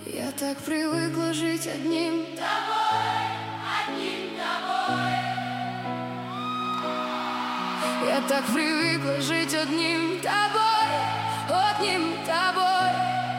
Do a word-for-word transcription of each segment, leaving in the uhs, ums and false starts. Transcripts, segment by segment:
Я так привыкла жить одним тобой, одним тобой. Я так привыкла жить одним тобой, одним тобой.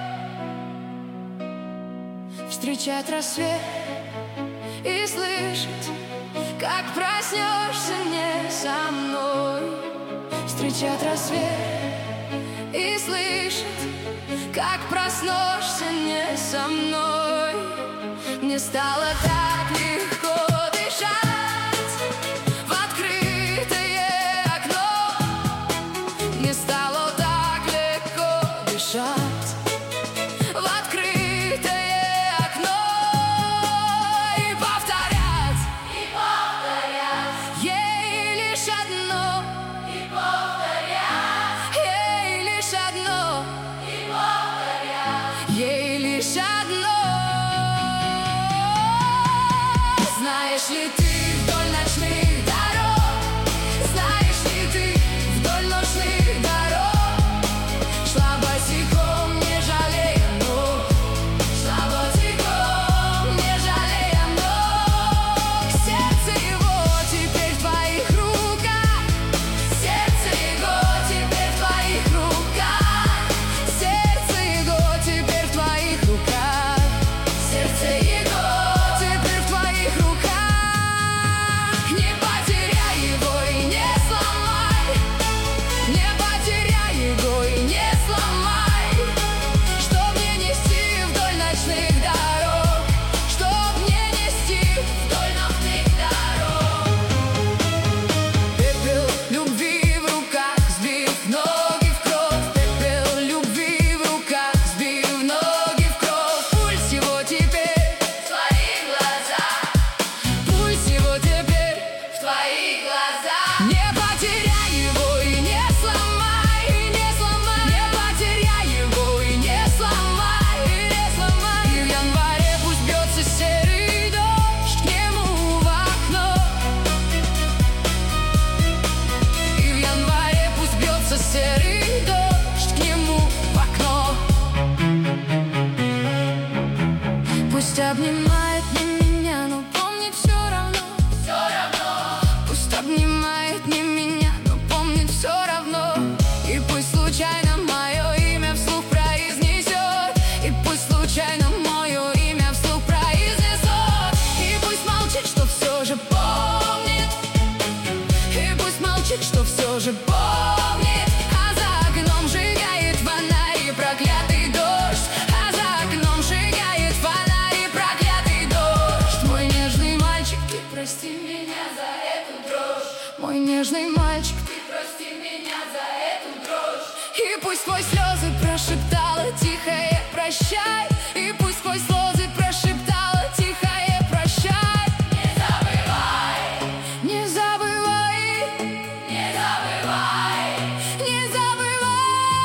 Встречать рассвет и слышать, как проснешься не со мной. Встречать рассвет и слышать, как проснешься не со мной. Мне стало так легко дышать в открытое окно. Мне стало так легко дышать в открытое окно. И повторять, И повторять, ей лишь одно, и повторять, ей лишь одно, и повторять. ей лишь одно. Знаешь ли ты вдоль ночных дорог, знаешь ли ты вдоль ночных дорог, шла босиком, не жалея ног, шла босиком, не жалея ног. Сердце его теперь в твоих руках, сердце его теперь в твоих руках, сердце его теперь в твоих руках, сердце его теперь в твоих руках. Не потеряй его и не сломай, не потеряй его и не сломай. Чтоб не нести вдоль ночных дорог, чтоб не нести вдоль ночных дорог. Пепел любви в руках, сбив ноги в кровь. Пепел любви в руках, сбив ноги в кровь. Пульс его теперь В твоих глазах, Пульс его теперь в твоих глазах. Не потеряй его и не сломай, и не сломай. Не потеряй его и не сломай, и не сломай. И в январе пусть бьется серый дождь к нему в окно. И в январе пусть бьется серый дождь к нему в окно. Пусть обнимает не меня, но помнит все равно. Все равно, Пусть обнимает не меня, но помнит все равно. И пусть случайно мое имя вслух произнесет, и пусть случайно мое имя вслух произнесет. И пусть молчит, что все же помнит, и пусть молчит, что все же помнит. А за окном сжигает фонарь и проклятый дождь, а за окном сжигает фонарь и проклятый дождь. Мой нежный мальчик, ты прости меня за эту дрожь. Мой нежный мальчик, ты прости меня за эту дрожь. и пусть сквозь слезы прошептала тихое прощай, и пусть сквозь слезы прошептала тихое прощай. Не забывай, Не забывай, не забывай. не забывай.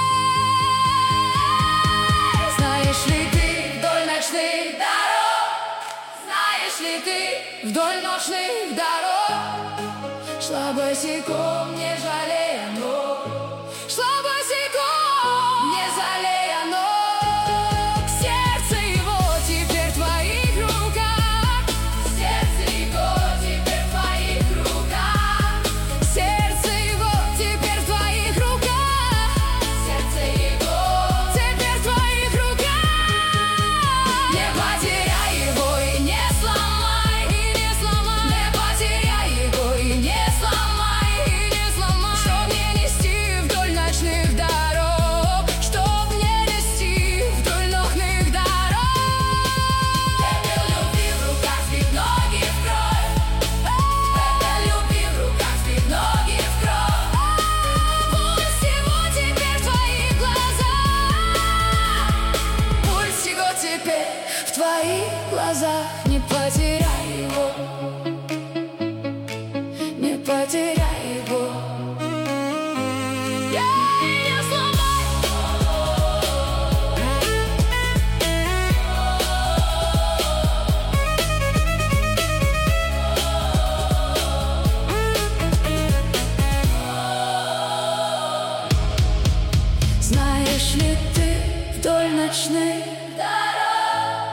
Знаешь ли ты вдоль ночных дорог, Знаешь ли ты, вдоль ночных дорог, шла босиком, не жалея ног, шла босиком, не жалея ног. Сердце его теперь в твоих руках, сердце его теперь в твоих руках, сердце его теперь в твоих руках, сердце его. теперь в твоих руках. Не потеряй его и не сломай, и не сломай. Не потеряй его и не сломай, и не сломай. Чтоб не нести вдоль ночных дорог, чтоб не нести вдоль ночных дорог. Пепел любви в руках, сбив ноги в кровь. Пепел любви в руках, сбив ноги в кровь. Пульс его теперь в твоих глазах, пульс его теперь в твоих глазах. Не потеряй его, не потеряй его. Я не сломай. Знаешь ли ты вдоль ночных Дорог,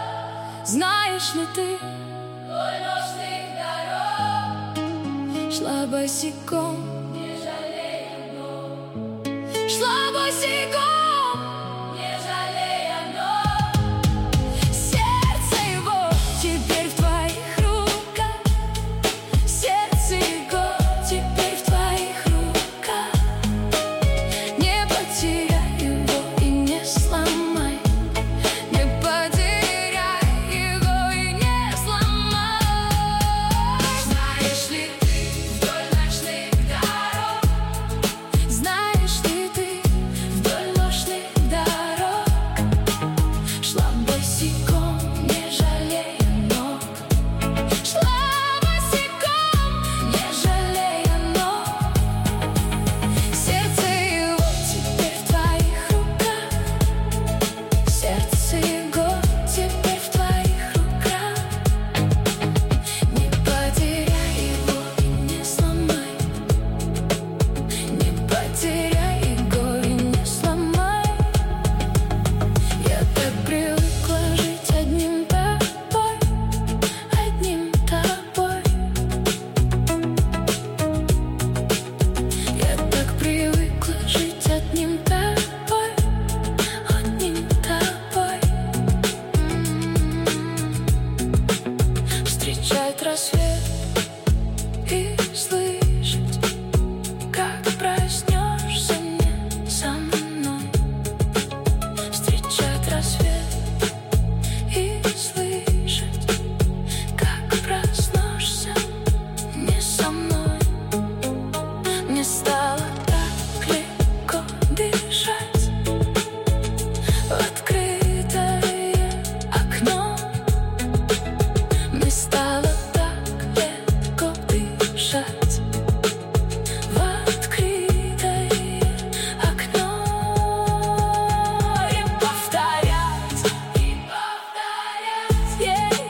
Знаешь ли ты, вдоль ночных дорог шла босиком, не жалея ног, шла босиком, не жалея ног. сердце его теперь в твоих руках, сердце его теперь в твоих руках. Не потеряй его и не сломай, не потеряй его и не сломай. Знаешь ли ты, вдоль ночных дорог Знаешь ли ты, вдоль ночных дорог шла босиком, не жалея ног, шла босиком, не жалея ног. Сердце его теперь в твоих руках, сердце его теперь в твоих руках. Не потеряй его и не сломай, не потеряй его и не сломай. Я так привыкла жить одним тобой, одним тобой. Я так привыкла жить одним тобой, одним тобой. М-м-м. Встречать рассвет и слышать, как проснешься не со мной. Встречать рассвет и слышать, как проснешься не со мной. Мне стало так легко дышать в открытое окно. Мне стало так легко дышать в открытое окно. И повторять, и повторять, yeah,